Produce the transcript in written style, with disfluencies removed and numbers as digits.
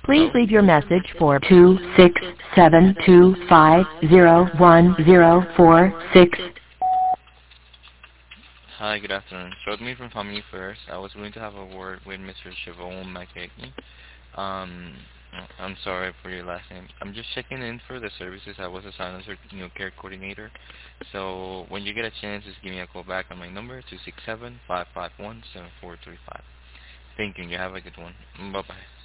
Please Hello? leave your message for 26725010446. Hi, good afternoon. So it's me from Family First. I was going to have a word with Mr. Siobhan McKechnie. Um, I'm sorry for your last name. I'm just checking in for the services. I was assigned as your care coordinator. So when you get a chance, just give me a call back on my number, 267-551-7435. Thank you. You have a good one. Bye-bye.